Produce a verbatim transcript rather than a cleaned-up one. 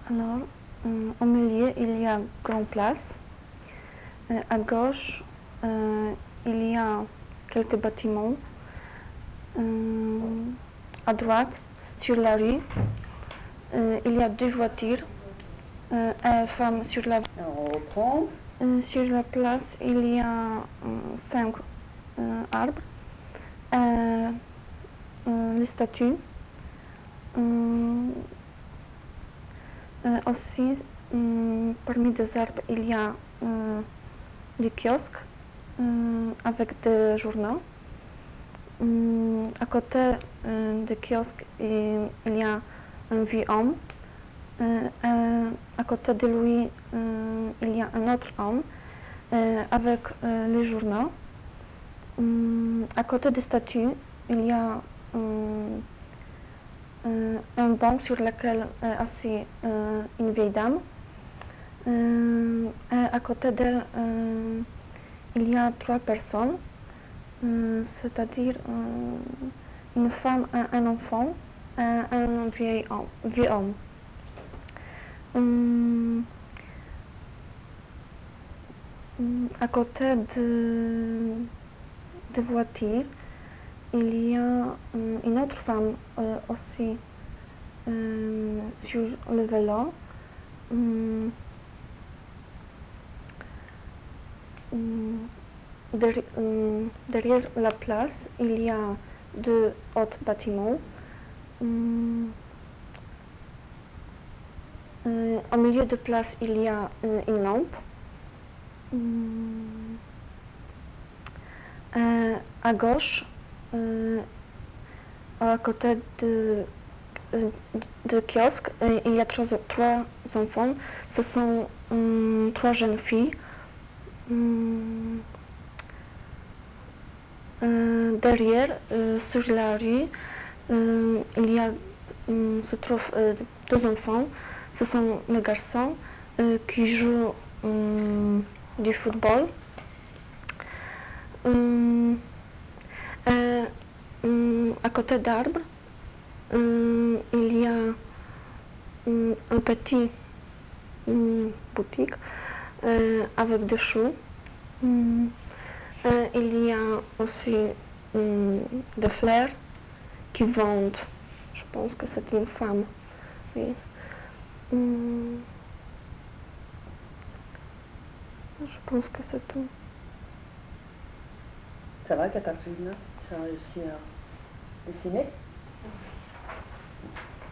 Alors, euh, au milieu, il y a grande place. Euh, à gauche, euh, il y a quelques bâtiments. Euh, à droite, sur la rue, euh, il y a deux voitures. Euh, une femme sur la... Alors on reprend. Euh, sur la place, il y a euh, cinq euh, arbres. Euh, euh, les statues. Euh, euh, aussi, euh, parmi les arbres, il y a euh, des kiosques euh, avec des journaux. Euh, à côté euh, des kiosques, il, il y a un vieux homme. Euh, euh, à côté de lui, euh, il y a un autre homme euh, avec euh, les journaux. Euh, à côté des statues, il y a euh, euh, un banc sur lequel est assise euh, une vieille dame. Euh, à côté d'elle, euh, il y a trois personnes, euh, c'est-à-dire euh, une femme, un, un enfant, un, un vieil homme. Vieux homme. Euh, à côté de, de voitures, il y a euh, une autre femme euh, aussi euh, sur le vélo. Euh, derrière, euh, derrière la place, il y a deux autres bâtiments. Euh, euh, au milieu de place, il y a euh, une lampe. Euh, à gauche, euh, à côté de, de, de kiosque, euh, il y a trois, trois enfants. Ce sont euh, trois jeunes filles. Euh, euh, derrière, euh, sur la rue, euh, il y a, euh, se trouvent euh, deux enfants. Ce sont les garçons euh, qui jouent euh, du football. Euh, euh, euh, à côté d'arbres, euh, il y a euh, un petit euh, boutique euh, avec des choux. Euh, euh, il y a aussi euh, des fleurs qui vendent. Je pense que c'est une femme. Oui. Euh, je pense que c'est tout. Ça va, Katarzyna? Tu as réussi à dessiner?